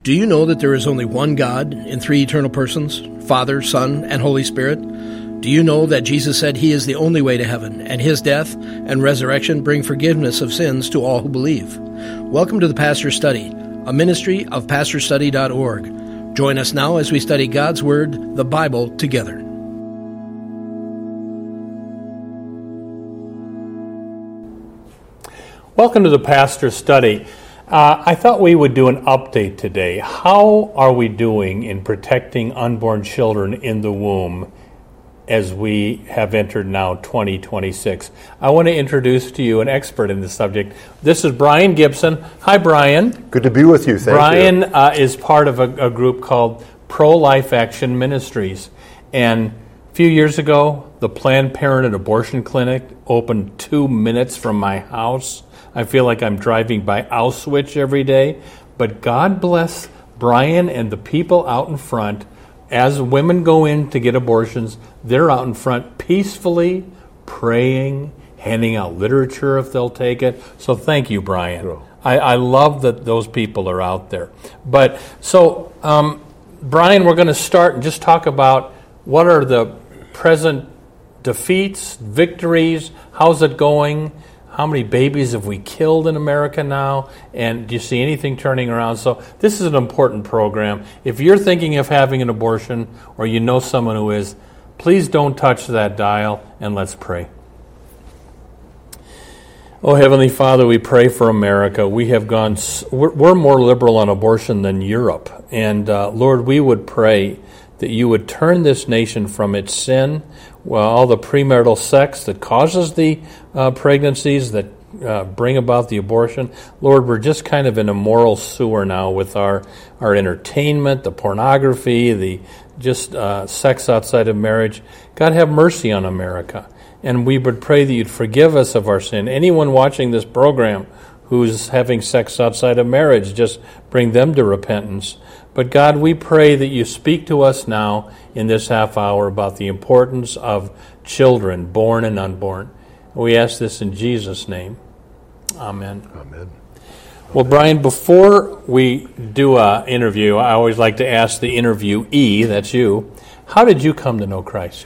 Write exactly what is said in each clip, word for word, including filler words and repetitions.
Do you know that there is only one God in three eternal persons, Father, Son, and Holy Spirit? Do you know that Jesus said He is the only way to heaven, and His death and resurrection bring forgiveness of sins to all who believe? Welcome to the Pastor's Study, a ministry of pastor study dot org. Join us now as we study God's Word, the Bible, together. Welcome to the Pastor's Study. Uh, I thought we would do an update today. How are we doing in protecting unborn children in the womb as we have entered now twenty twenty-six? I want to introduce to you an expert in the subject. This is Brian Gibson. Hi, Brian. Good to be with you. Thank Brian, you. Brian uh, is part of a, a group called Pro-Life Action Ministries. And a few years ago, the Planned Parenthood abortion clinic opened two minutes from my house. I feel like I'm driving by Auschwitz every day. But God bless Brian and the people out in front. As women go in to get abortions, they're out in front peacefully praying, handing out literature if they'll take it. So thank you, Brian. Sure. I, I love that those people are out there. But so, um, Brian, we're going to start and just talk about what are the present defeats, victories, how's it going? How many babies have we killed in America now? And do you see anything turning around? So this is an important program. If you're thinking of having an abortion or you know someone who is, please don't touch that dial, and let's pray. Oh, Heavenly Father, we pray for America. We have gone, we're, we're more liberal on abortion than Europe. And uh, Lord, we would pray that you would turn this nation from its sin, well, all the premarital sex that causes the uh, pregnancies, that uh, bring about the abortion. Lord, we're just kind of in a moral sewer now with our, our entertainment, the pornography, the just uh, sex outside of marriage. God, have mercy on America. And we would pray that you'd forgive us of our sin. Anyone watching this program who's having sex outside of marriage, just bring them to repentance. But God, we pray that you speak to us now in this half hour about the importance of children, born and unborn. We ask this in Jesus' name. Amen. Amen. Well, Brian, before we do an interview, I always like to ask the interviewee, that's you, how did you come to know Christ?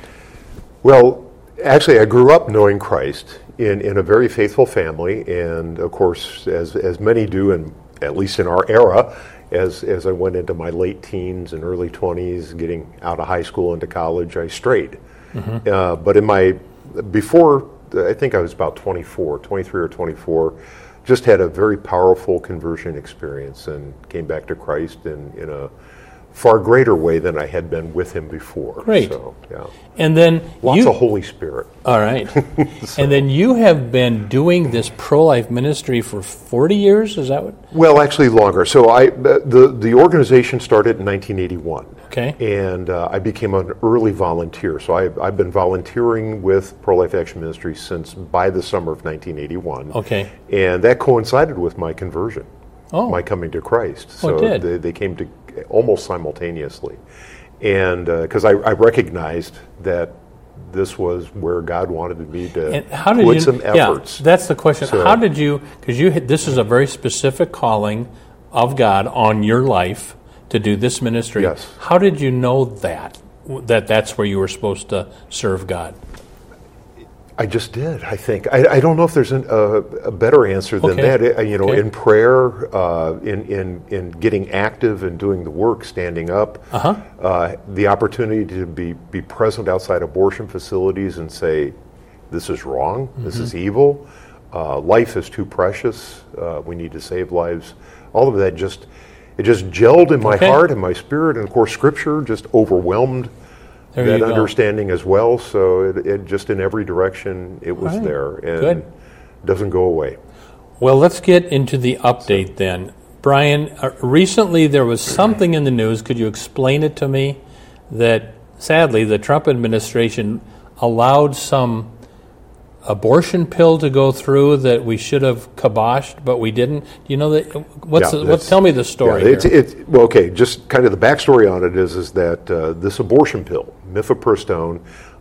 Well, actually, I grew up knowing Christ in, in a very faithful family, and of course, as as many do, and at least in our era, As as I went into my late teens and early twenties, getting out of high school into college, I strayed. Mm-hmm. Uh, but in my, before, I think I was about twenty-four, twenty-three or twenty-four, just had a very powerful conversion experience and came back to Christ in, in a far greater way than I had been with Him before. Great. So, yeah. And then Lots you, of Holy Spirit. All right. so. And then you have been doing this pro-life ministry for forty years, is that what? Well, actually longer. So I the the organization started in nineteen eighty-one. Okay. And uh, I became an early volunteer. So I, I've been volunteering with Pro-Life Action Ministry since by the summer of nineteen eighty-one. Okay. And that coincided with my conversion, oh. my coming to Christ. Oh, so it did. They, they came to almost simultaneously. And because uh, I, I recognized that this was where God wanted me to and how did put you, some efforts. Yeah, that's the question. So, how did you, because you this is a very specific calling of God on your life to do this ministry. Yes. How did you know that, that that's where you were supposed to serve God? I just did, I think. I, I don't know if there's an, uh, a better answer than okay. that. It, you know, okay. in prayer, uh, in, in, in getting active and doing the work, standing up, uh-huh. uh, the opportunity to be, be present outside abortion facilities and say, this is wrong, mm-hmm. this is evil, uh, life is too precious, uh, we need to save lives. All of that just, it just gelled in my okay. heart and my spirit, and of course Scripture just overwhelmed There that you go. understanding as well, so it, it just in every direction it was right. there, and Good. doesn't go away. Well, let's get into the update so. then. Brian, uh, recently there was something in the news, could you explain it to me, that sadly the Trump administration allowed some abortion pill to go through that we should have kiboshed, but we didn't. Do you know that? What's yeah, the, what? Tell me the story. Yeah, it's, it's, well, okay. Just kind of the backstory on it is is that uh, this abortion pill, mifepristone,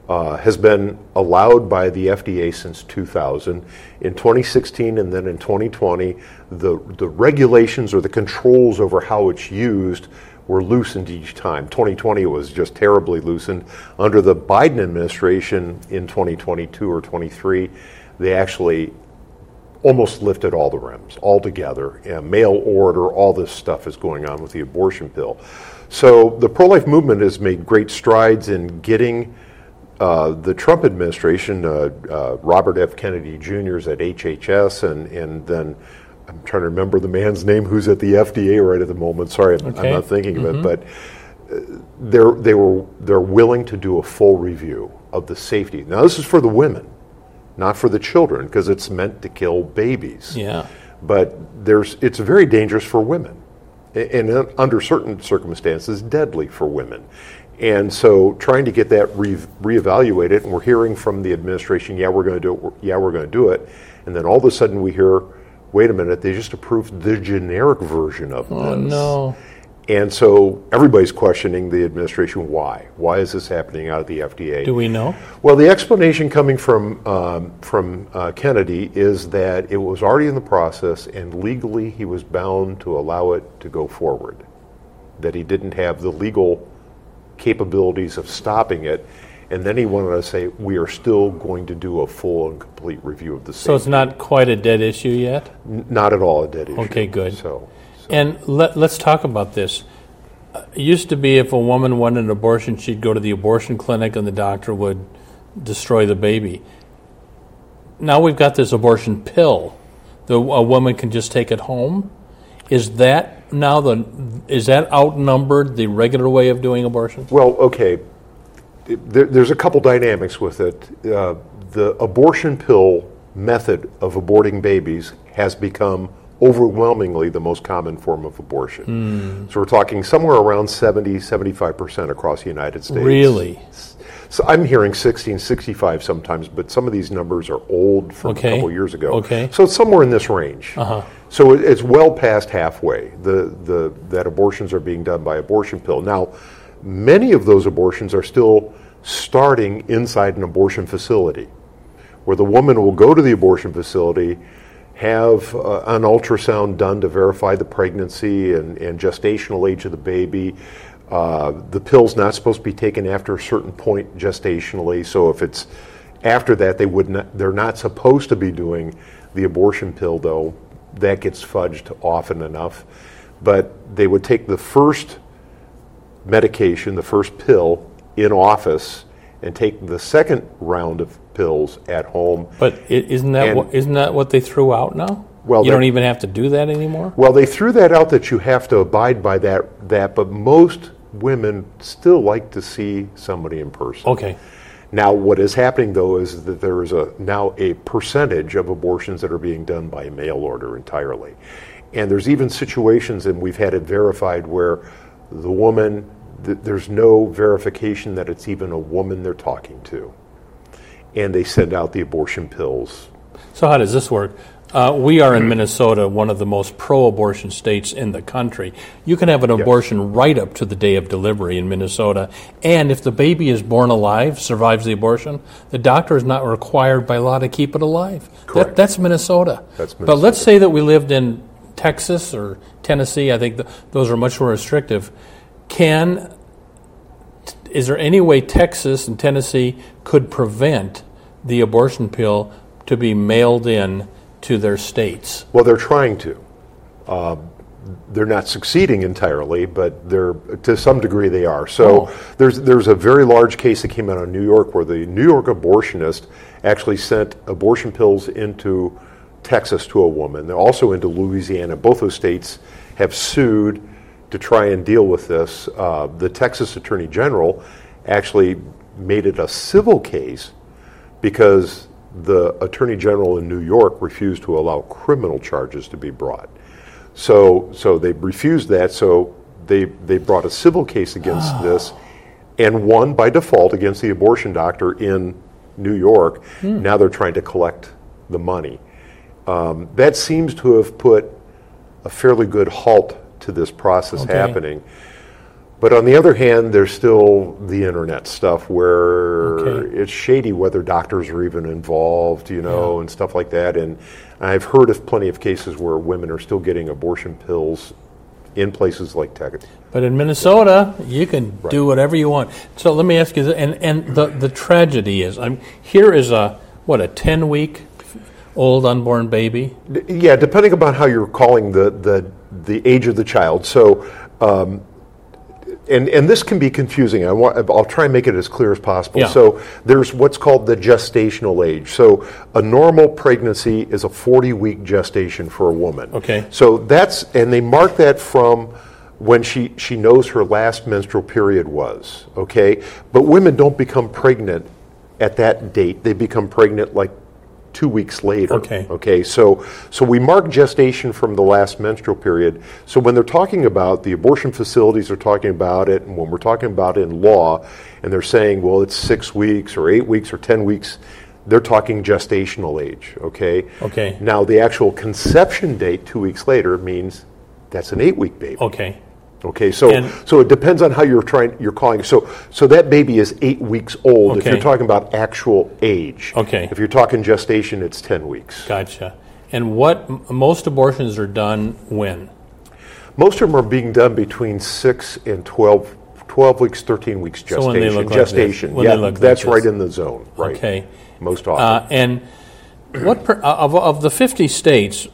uh, has been allowed by the F D A since two thousand. In twenty sixteen and then in twenty twenty, the, the regulations or the controls over how it's used were loosened each time. twenty twenty it was just terribly loosened. Under the Biden administration in twenty twenty-two or twenty-three, they actually almost lifted all the rems altogether. And mail order, all this stuff is going on with the abortion pill. So the pro-life movement has made great strides in getting uh, the Trump administration, uh, uh, Robert F. Kennedy Junior is at H H S, and, and then I'm trying to remember the man's name who's at the F D A right at the moment. Sorry, I'm, okay. I'm not thinking mm-hmm. of it, but uh, they're they were they're willing to do a full review of the safety. Now this is for the women, not for the children, because it's meant to kill babies. Yeah. But there's it's very dangerous for women, and uh, under certain circumstances, deadly for women. And so, trying to get that re- reevaluated, and we're hearing from the administration, yeah, we're going to do it. Yeah, we're going to do it, and then all of a sudden we hear, wait a minute, they just approved the generic version of this. Oh, no. And so everybody's questioning the administration, why? Why is this happening out of the F D A? Do we know? Well, the explanation coming from um, from uh, Kennedy is that it was already in the process, and legally he was bound to allow it to go forward, that he didn't have the legal capabilities of stopping it. And then he wanted to say, we are still going to do a full and complete review of the safety. So it's not quite a dead issue yet? N- not at all a dead issue. Okay, good. So, so. And let, let's talk about this. It used to be if a woman wanted an abortion, she'd go to the abortion clinic and the doctor would destroy the baby. Now we've got this abortion pill. The, a woman can just take it home. Is that now the is that outnumbered the regular way of doing abortion? Well, okay. There, there's a couple dynamics with it. Uh, the abortion pill method of aborting babies has become overwhelmingly the most common form of abortion. Mm. So we're talking somewhere around seventy, seventy-five percent across the United States. Really? So I'm hearing sixteen, sixty-five sometimes, but some of these numbers are old from okay. a couple years ago. Okay. So it's somewhere in this range. Uh-huh. So it, it's well past halfway the, the, that abortions are being done by abortion pill. Now, many of those abortions are still starting inside an abortion facility, where the woman will go to the abortion facility, have uh, an ultrasound done to verify the pregnancy and, and gestational age of the baby. Uh, the pill's not supposed to be taken after a certain point gestationally, so if it's after that, they would not, they're not supposed to be doing the abortion pill, though. That gets fudged often enough. But they would take the first medication, the first pill, in office, and take the second round of pills at home. But isn't that what, isn't that what they threw out now? Well, you don't even have to do that anymore? Well, they threw that out that you have to abide by that, that, but most women still like to see somebody in person. Okay. Now, what is happening, though, is that there is a now a percentage of abortions that are being done by mail order entirely. And there's even situations, and we've had it verified, where the woman, th- there's no verification that it's even a woman they're talking to. And they send out the abortion pills. So how does this work? Uh, we are in Minnesota, one of the most pro-abortion states in the country. You can have an abortion yes. right up to the day of delivery in Minnesota. And if the baby is born alive, survives the abortion, the doctor is not required by law to keep it alive. Correct. That, that's Minnesota. That's Minnesota. But let's say that we lived in Texas or Tennessee. I think the, those are much more restrictive. Can is there any way Texas and Tennessee could prevent the abortion pill to be mailed in to their states? Well, they're trying to. Uh, they're not succeeding entirely, but they're to some degree they are. So oh. there's there's a very large case that came out of New York where the New York abortionist actually sent abortion pills into Texas to a woman, they're also into Louisiana. Both those states have sued to try and deal with this. Uh, the Texas Attorney General actually made it a civil case because the Attorney General in New York refused to allow criminal charges to be brought. So so they refused that, so they they brought a civil case against oh. this and won by default against the abortion doctor in New York. Hmm. Now they're trying to collect the money. Um, that seems to have put a fairly good halt to this process okay. happening. But on the other hand, there's still the internet stuff where Okay. it's shady whether doctors are even involved, you know, Yeah. and stuff like that. And I've heard of plenty of cases where women are still getting abortion pills in places like Texas. But in Minnesota, you can do whatever you want. So let me ask you, this, and and the the tragedy is, I'm here is a what a ten week old unborn baby. D- Yeah, depending upon how you're calling the the, the age of the child. So, um, and and this can be confusing. I want I'll try and make it as clear as possible. Yeah. So there's what's called the gestational age. So a normal pregnancy is a forty week gestation for a woman. Okay. So that's and they mark that from when she she knows her last menstrual period was. Okay, but women don't become pregnant at that date. They become pregnant like two weeks later. Okay. Okay. So so we mark gestation from the last menstrual period. So when they're talking about the abortion facilities are talking about it, and when we're talking about it in law, and they're saying, well, it's six weeks or eight weeks or ten weeks, they're talking gestational age. Okay. Okay. Now the actual conception date, two weeks later, means that's an eight week baby. Okay. Okay, so And- so it depends on how you're trying. You're calling. So so that baby is eight weeks old. If Okay. you're talking about actual age. Okay. If you're talking gestation, it's ten weeks. Gotcha. And what m- most abortions are done when? Most of them are being done between six and twelve, twelve weeks, thirteen weeks So gestation. when they look like this. gestation, When yeah, they look like that's this. right in the zone. Right. Okay. Most often. Uh, and what per, uh, of of the fifty states?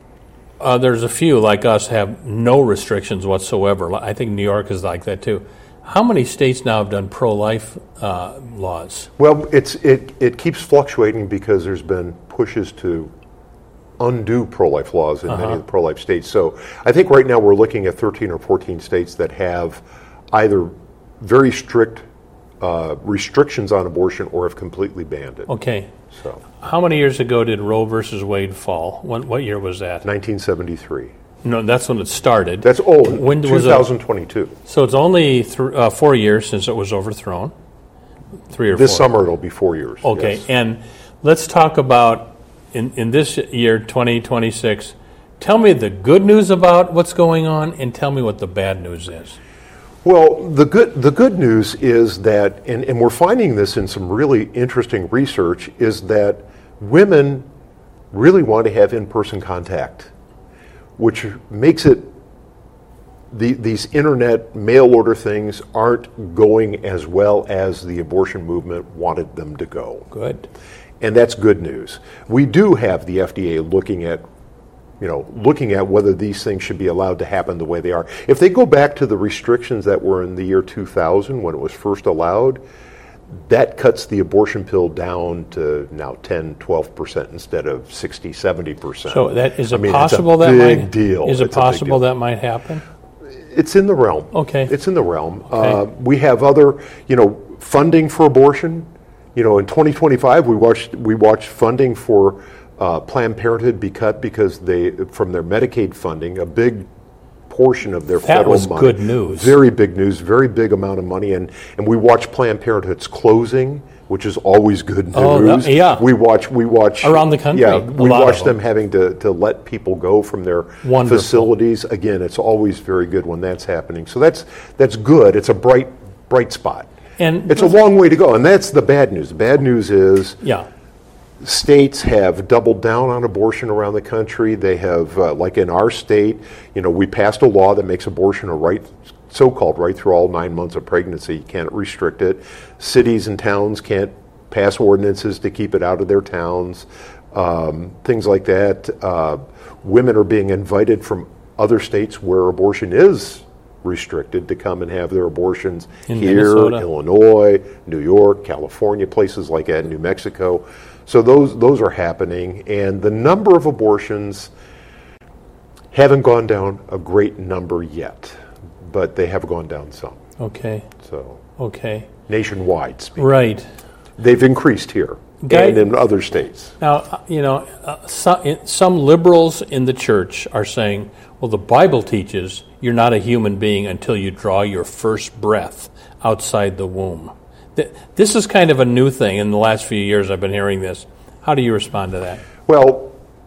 Uh, there's a few like us have no restrictions whatsoever. I think New York is like that too. How many states now have done pro-life uh, laws? Well, it's it it keeps fluctuating because there's been pushes to undo pro-life laws in Uh-huh. many of the pro-life states. So I think right now we're looking at thirteen or fourteen states that have either very strict uh, restrictions on abortion or have completely banned it. Okay. So How many years ago did Roe versus Wade fall? When, what year was that? nineteen seventy-three. No, that's when it started. That's old. When was it? twenty twenty-two. So it's only th- uh, four years since it was overthrown. Three or This four. summer it'll be four years. Okay, yes. and let's talk about in, in this year, twenty twenty-six. Tell me the good news about what's going on, and tell me what the bad news is. Well, the good the good news is that, and, and we're finding this in some really interesting research, is that women really want to have in-person contact, which makes it the, these internet mail order things aren't going as well as the abortion movement wanted them to go. Good. And that's good news. We do have the F D A looking at, you know, looking at whether these things should be allowed to happen the way they are. If they go back to the restrictions that were in the year two thousand when it was first allowed, that cuts the abortion pill down to now ten, twelve percent instead of sixty, seventy percent. So that is it I mean, possible it's a that big might deal. Is it It's a big possible deal. that might happen? It's in the realm. Okay. It's in the realm. Uh, we have other, you know, funding for abortion. You know, in twenty twenty-five, we watched we watched funding for uh, Planned Parenthood be cut because they, from their Medicaid funding, a big portion of their That federal was money. good news. Very big news. Very big amount of money, and and we watch Planned Parenthood's closing, which is always good news. Oh, that- yeah. We watch we watch Around the country, Yeah, a we lot of watch them. them having to, to let people go from their Wonderful. facilities. Again, it's always very good when that's happening. So that's that's good. It's a bright bright spot. And It's a long way to go, and that's the bad news. The bad news is yeah. states have doubled down on abortion around the country. They have, uh, like in our state, you know, we passed a law that makes abortion a right, so-called right through all nine months of pregnancy. You can't restrict it. Cities and towns can't pass ordinances to keep it out of their towns. Um, things like that. Uh, women are being invited from other states where abortion is restricted to come and have their abortions In here, Minnesota. Illinois, New York, California, places like that, New Mexico. So those those are happening, and the number of abortions haven't gone down a great number yet, but they have gone down some. Okay. So Okay. nationwide speaking, Right. they've increased here Guy- and in other states. Now, uh, you know, uh, some, some liberals in the church are saying, well, the Bible teaches you're not a human being until you draw your first breath outside the womb. Th- This is kind of a new thing. In the last few years, I've been hearing this. How do you respond to that? Well,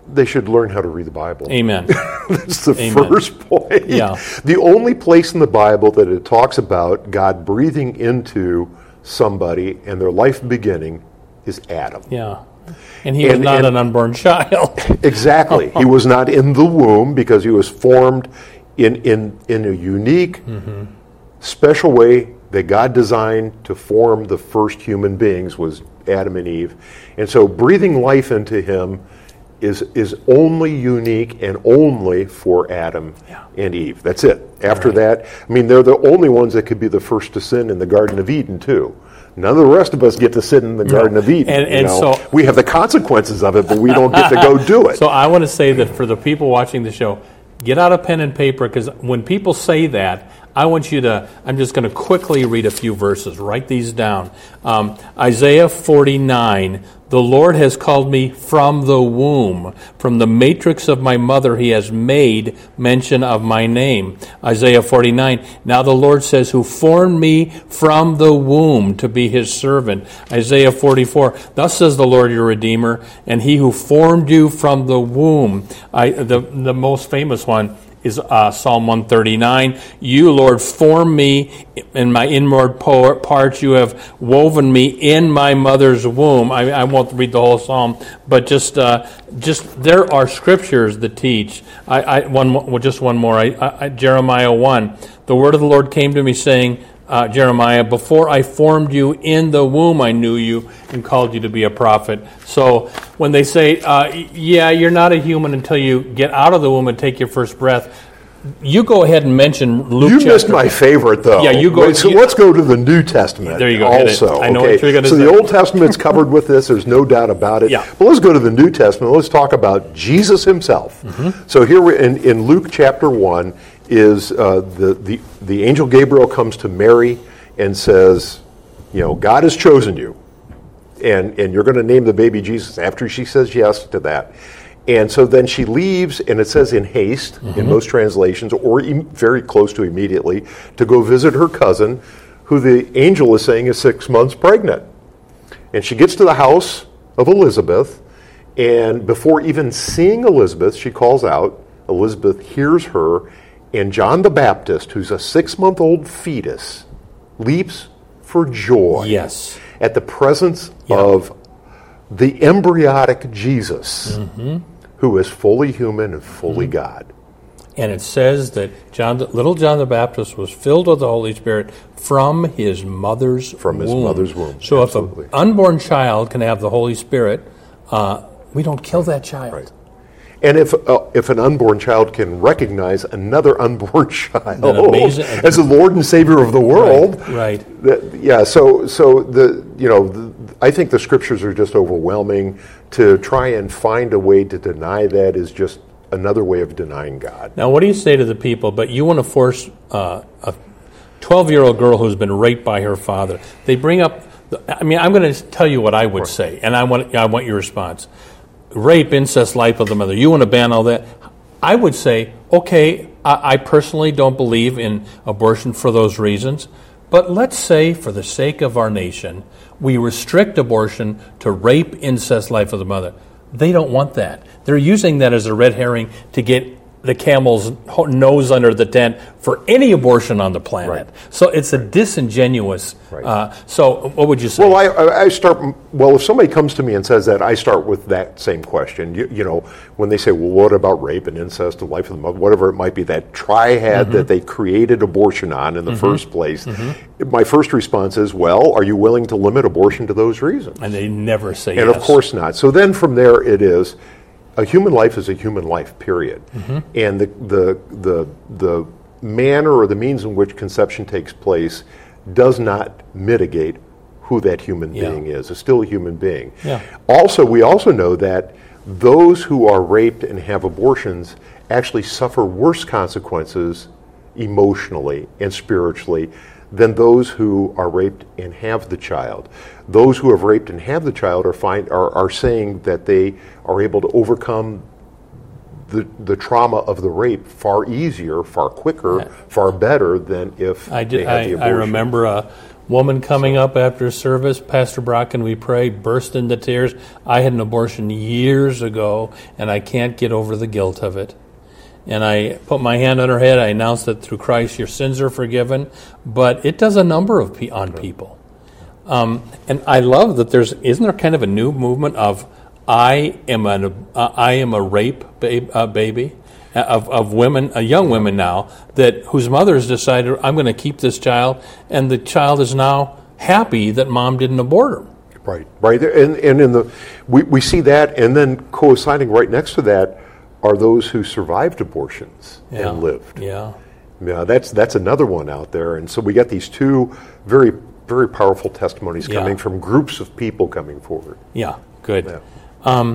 they should learn how to read the Bible. Amen. That's the Amen. first point. Yeah. The only place in the Bible that it talks about God breathing into somebody and their life beginning is Adam. Yeah. And he was And- not and- an unborn child. Exactly. He was not in the womb because he was formed in, in, in a unique, Mm-hmm. special way that God designed to form the first human beings was Adam and Eve. And so breathing life into him is is only unique and only for Adam Yeah. and Eve. That's it. After Right. that, I mean, they're the only ones that could be the first to sin in the Garden of Eden, too. None of the rest of us get to sit in the Garden of Eden. And- you and know? so- we have the consequences of it, but we don't get to go do it. So I want to say that for the people watching the show, get out a pen and paper, because when people say that, I want you to, I'm just going to quickly read a few verses. Write these down. Um, Isaiah forty-nine, the Lord has called me from the womb. From the matrix of my mother, he has made mention of my name. Isaiah forty-nine, now the Lord says, who formed me from the womb to be his servant. Isaiah forty-four, thus says the Lord your Redeemer, and he who formed you from the womb. I, the, the most famous one is uh, Psalm one thirty-nine. You, Lord, form me in my inward parts. You have woven me in my mother's womb. I, I won't read the whole psalm, but just, uh, just there are scriptures that teach. I, I one, mo- well, just one more. I, I, Jeremiah one. The word of the Lord came to me, saying, uh, Jeremiah, before I formed you in the womb, I knew you and called you to be a prophet. So when they say, uh, yeah, you're not a human until you get out of the womb and take your first breath, you go ahead and mention Luke You chapter. missed my favorite, though. Yeah, you go- Wait, so you- let's go to the New Testament. There you go, hit it. Also, I know okay? what you're gonna so say. the Old Testament's covered with this. There's no doubt about it. Yeah. But let's go to the New Testament. Let's talk about Jesus himself. Mm-hmm. So here we, in, in Luke chapter one is uh, the, the the angel Gabriel comes to Mary and says, you know, God has chosen you, and and you're going to name the baby Jesus. After she says yes to that. And so then she leaves, and it says in haste, Mm-hmm. in most translations, or em- very close to immediately, to go visit her cousin, who the angel is saying is six months pregnant. And she gets to the house of Elizabeth, and before even seeing Elizabeth, she calls out. Elizabeth hears her, and John the Baptist, who's a six-month-old fetus, leaps for joy Yes. at the presence Yeah. of the embryotic Jesus, Mm-hmm. who is fully human and fully God. And it says that John, the- little John the Baptist was filled with the Holy Spirit from his mother's From his womb. mother's womb, So absolutely. if an unborn child can have the Holy Spirit, uh, we don't kill that child. Right. And if uh, if an unborn child can recognize another unborn child amazing- as the Lord and Savior of the world, Right, right. that- yeah. So so the you know the, I think the scriptures are just overwhelming. To try and find a way to deny that is just another way of denying God. Now, what do you say to the people, but you want to force uh, a twelve-year-old girl who's been raped by her father? They bring up, the, I mean, I'm going to tell you what I would say, and I want I want your response. Rape, incest, life of the mother. You want to ban all that? I would say, okay, I, I personally don't believe in abortion for those reasons, but let's say, for the sake of our nation, we restrict abortion to rape, incest, life of the mother. They don't want that. They're using that as a red herring to get the camel's ho- nose under the tent for any abortion on the planet. Right. So it's a disingenuous. Right. Uh, so what would you say? Well, I, I I start. Well, if somebody comes to me and says that, I start with that same question. You, you know, when they say, "Well, what about rape and incest, the life of the mother, whatever it might be," that triad Mm-hmm. that they created abortion on in the first place, my first response is, "Well, are you willing to limit abortion to those reasons?" and they never say And yes. of course not. So then from there it is, a human life is a human life, period. Mm-hmm. And the, the, the, the manner or the means in which conception takes place does not mitigate who that human Yeah. being is. It's still a human being. Yeah. Also, we also know that those who are raped and have abortions actually suffer worse consequences emotionally and spiritually than those who are raped and have the child. Those who have raped and have the child are find are, are saying that they are able to overcome the the trauma of the rape far easier, far quicker, Yeah. far better than if I they did. had I, the I abortion. remember a woman coming up after service, Pastor Brock and we prayed, burst into tears. I had an abortion years ago, and I can't get over the guilt of it. And I put my hand on her head. I announced that through Christ your sins are forgiven. But it does a number of pe- on people. Um, and I love that there's isn't there kind of a new movement of I am an uh, I am a rape ba- uh, baby. Of, of women, uh, young women now, that whose mothers decided, I'm going to keep this child, and the child is now happy that mom didn't abort her. Right, right there, and and in the we, we see that, and then coinciding right next to that are those who survived abortions Yeah. and lived. Yeah. Yeah, that's that's another one out there, and so we got these two very very powerful testimonies Yeah. coming from groups of people coming forward. Yeah, good. Yeah. Um,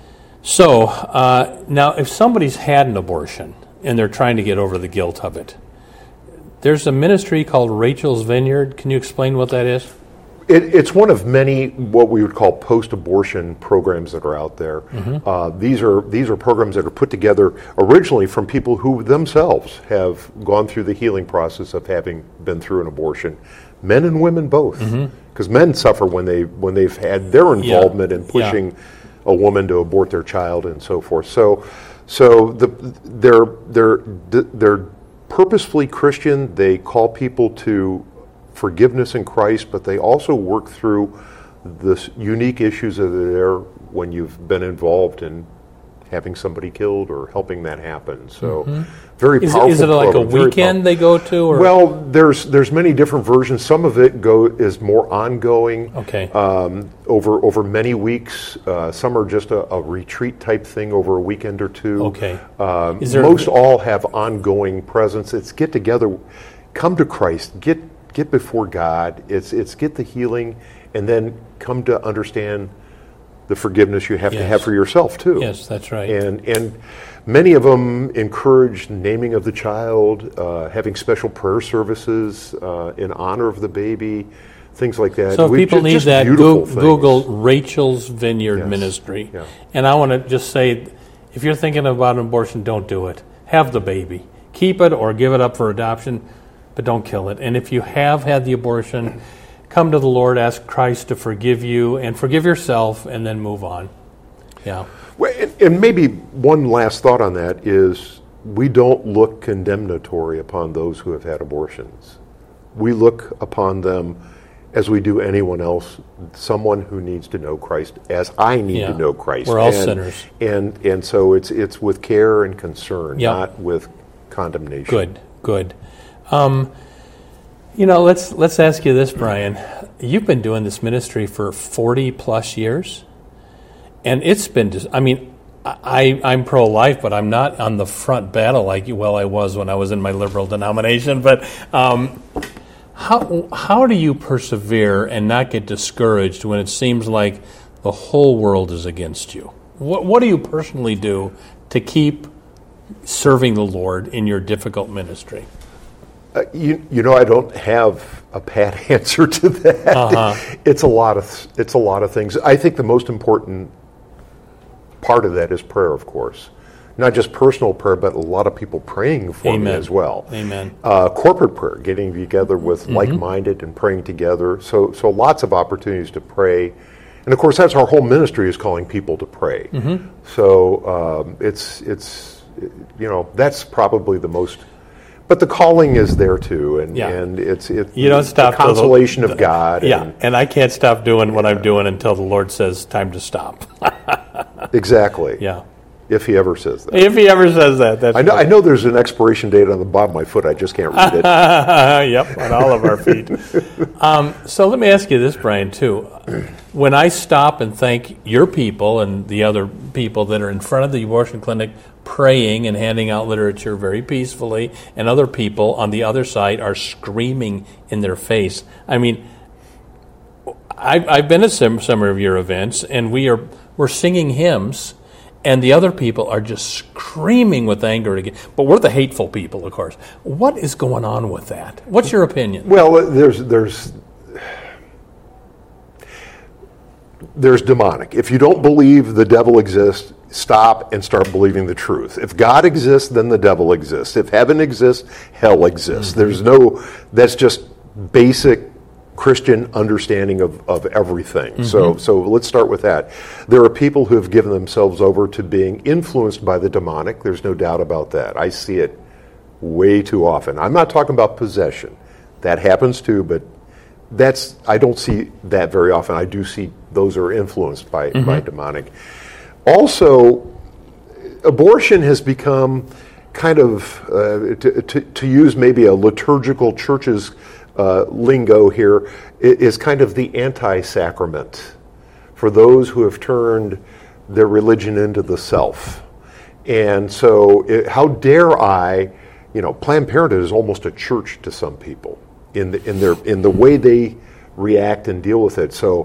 so, uh, now, if somebody's had an abortion and they're trying to get over the guilt of it, there's a ministry called Rachel's Vineyard. Can you explain what that is? It, it's one of many what we would call post-abortion programs that are out there. Uh, these are these are programs that are put together originally from people who themselves have gone through the healing process of having been through an abortion, men and women both, because men suffer when they when they've had their involvement in pushing Yeah. a woman to abort their child and so forth. So, so the they're they're they're purposefully Christian. They call people to forgiveness in Christ, but they also work through the s- unique issues that are there when you've been involved in having somebody killed or helping that happen. So, very Is it, powerful. is it like a program, very weekend pow- they go to? Or? Well, there's there's many different versions. Some of it go is more ongoing, Okay. um, over over many weeks. Uh, some are just a, a retreat type thing over a weekend or two. Okay. Um, Is there- most all have ongoing presence. It's get together, come to Christ, get get before God. It's it's get the healing, and then come to understand the forgiveness you have to Yes. have for yourself too. Yes, that's right. And and many of them encourage naming of the child, uh, having special prayer services uh, in honor of the baby, things like that. So if We- people ju- need just that, beautiful Goo- things. Google Rachel's Vineyard Yes. Ministry. Yeah. And I want to just say, if you're thinking about an abortion, don't do it. Have the baby. Keep it or give it up for adoption, but don't kill it. And if you have had the abortion, come to the Lord, ask Christ to forgive you and forgive yourself, and then move on. Yeah. Well, and, and maybe one last thought on that is we don't look condemnatory upon those who have had abortions. We look upon them as we do anyone else, someone who needs to know Christ, as I need Yeah. to know Christ. We're all and, sinners. And and so it's it's with care and concern, Yeah. not with condemnation. Good, good. Um, you know, let's let's ask you this, Brian. You've been doing this ministry for forty plus years, and it's been just, I mean, I, I'm pro-life, but I'm not on the front battle like, well, I was when I was in my liberal denomination. But um, how how do you persevere and not get discouraged when it seems like the whole world is against you? What what do you personally do to keep serving the Lord in your difficult ministry? Uh, you, you know, I don't have a pat answer to that. Uh-huh. It's a lot of it's a lot of things. I think the most important part of that is prayer, of course, not just personal prayer, but a lot of people praying for me Amen. as well. Amen. Uh, corporate prayer, getting together with like-minded and praying together. So, so lots of opportunities to pray, and of course, that's our whole ministry is calling people to pray. So um, it's it's you know that's probably the most. But the calling is there too, and, Yeah. and it's it, You don't stop the till the- consolation of God. Yeah, and- and I can't stop doing what I'm doing until the Lord says time to stop. exactly. Yeah. If He ever says that. If he ever says that, that's I know. I know. There's an expiration date on the bottom of my foot. I just can't read it. yep, on all of our feet. Um, so let me ask you this, Brian, too. When I stop and thank your people and the other people that are in front of the abortion clinic praying and handing out literature very peacefully, and other people on the other side are screaming in their face. I mean, I've, I've been at some, some of your events, and we are we're singing hymns, and the other people are just screaming with anger again. But we're the hateful people, of course. What is going on with that? What's your opinion? Well, there's there's there's demonic. If you don't believe the devil exists, stop and start believing the truth. If God exists, then the devil exists. If heaven exists, hell exists. Mm-hmm. There's no, that's just basic Christian understanding of, of everything. Mm-hmm. So so let's start with that. There are people who have given themselves over to being influenced by the demonic. There's no doubt about that. I see it way too often. I'm not talking about possession. That happens too, but that's I don't see that very often. I do see those are influenced by, mm-hmm. by demonic. Also, abortion has become kind of, uh, to, to, to use maybe a liturgical church's uh, lingo here, is kind of the anti-sacrament for those who have turned their religion into the self. And so it, how dare I, you know, Planned Parenthood is almost a church to some people in the, in their in the way they react and deal with it. So,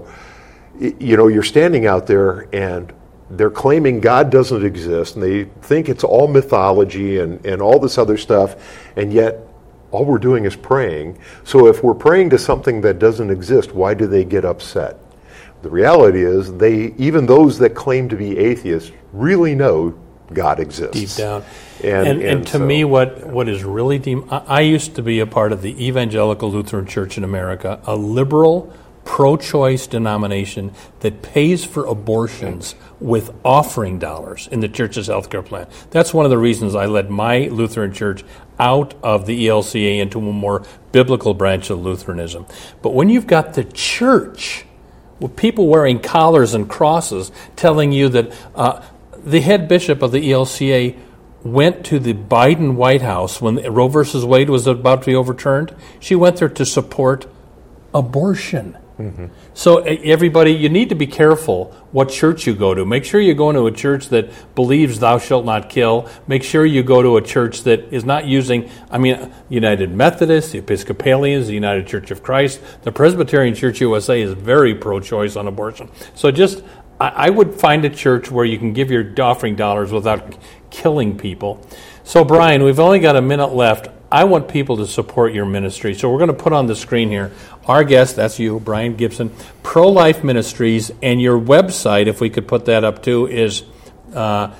you know, you're standing out there and they're claiming God doesn't exist, and they think it's all mythology and, and all this other stuff, and yet all we're doing is praying. So if we're praying to something that doesn't exist, why do they get upset? The reality is, they even those that claim to be atheists really know God exists. Deep down. And, and, and, and to so, me, what, what is really deep, I, I used to be a part of the Evangelical Lutheran Church in America, a liberal, pro-choice denomination that pays for abortions with offering dollars in the church's health care plan. That's one of the reasons I led my Lutheran church out of the E L C A into a more biblical branch of Lutheranism. But when you've got the church with people wearing collars and crosses telling you that uh, the head bishop of the E L C A went to the Biden White House when Roe versus Wade was about to be overturned, she went there to support abortion. Mm-hmm. So everybody, you need to be careful what church you go to. Make sure you go into a church that believes thou shalt not kill. Make sure you go to a church that is not using, I mean, United Methodists, the Episcopalians, the United Church of Christ, the Presbyterian Church U S A is very pro-choice on abortion. So just, I, I would find a church where you can give your offering dollars without killing people. So Brian, we've only got a minute left. I want people to support your ministry. So we're going to put on the screen here our guest, that's you, Brian Gibson, Pro-Life Ministries, and your website, if we could put that up too, is uh,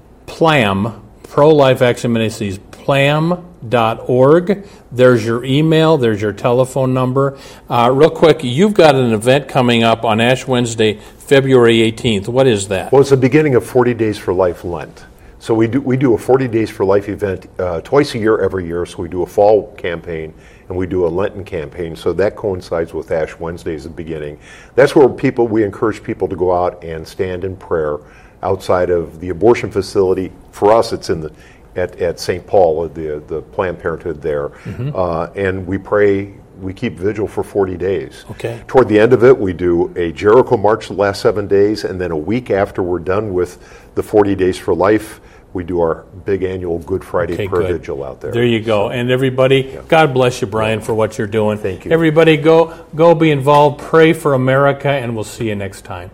PLAM, Pro-Life Action Ministries, plam dot org. There's your email, there's your telephone number. Uh, real quick, you've got an event coming up on Ash Wednesday, February eighteenth. What is that? Well, it's the beginning of forty Days for Life Lent. So we do we do a forty Days for Life event uh, twice a year every year. So we do a fall campaign and we do a Lenten campaign. So that coincides with Ash Wednesday's the beginning. That's where people we encourage people to go out and stand in prayer outside of the abortion facility. For us, it's in the at, at Saint Paul, the the Planned Parenthood there, mm-hmm. uh, and we pray. We keep vigil for forty days. Okay. Toward the end of it, we do a Jericho March the last seven days, and then a week after we're done with the forty Days for Life, we do our big annual Good Friday okay, prayer good. vigil out there. There you go. And everybody, yeah. God bless you, Brian, for what you're doing. Thank you. Everybody, go go be involved, pray for America, and we'll see you next time.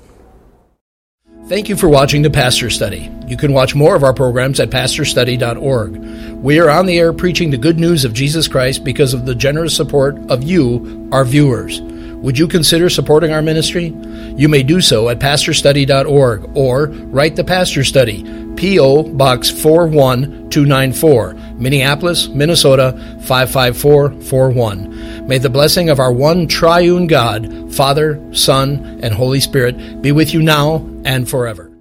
Thank you for watching the Pastor Study. You can watch more of our programs at pastor study dot org. We are on the air preaching the good news of Jesus Christ because of the generous support of you, our viewers. Would you consider supporting our ministry? You may do so at pastor study dot org or write the Pastor Study, P O. Box four one two nine four, Minneapolis, Minnesota five five four four one. May the blessing of our one triune God, Father, Son, and Holy Spirit be with you now and forever.